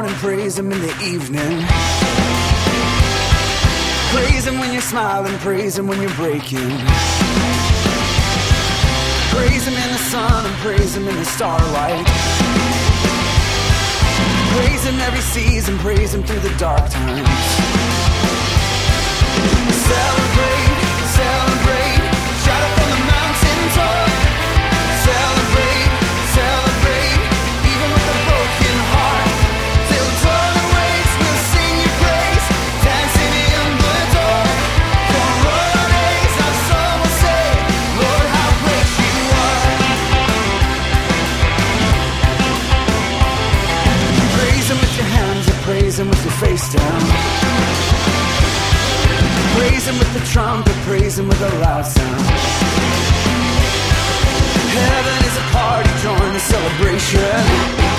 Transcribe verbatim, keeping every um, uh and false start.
morning, praise him in the evening. Praise him when you're smiling, praise him when you're breaking. Praise him in the sun and praise him in the starlight. Praise him every season, praise him through the dark times. Celebrate, celebrate, shout it from the mountain top. Celebrate, celebrate, even with a broken heart. Till dawn awakes, we'll sing your praise, dancing in the dark. For royal days, our soul will say, Lord, how great you are. Praise him with your hands up, praise him with your face down. Praise him with the trumpet, praise him with a loud sound. Heaven is a party, join the celebration.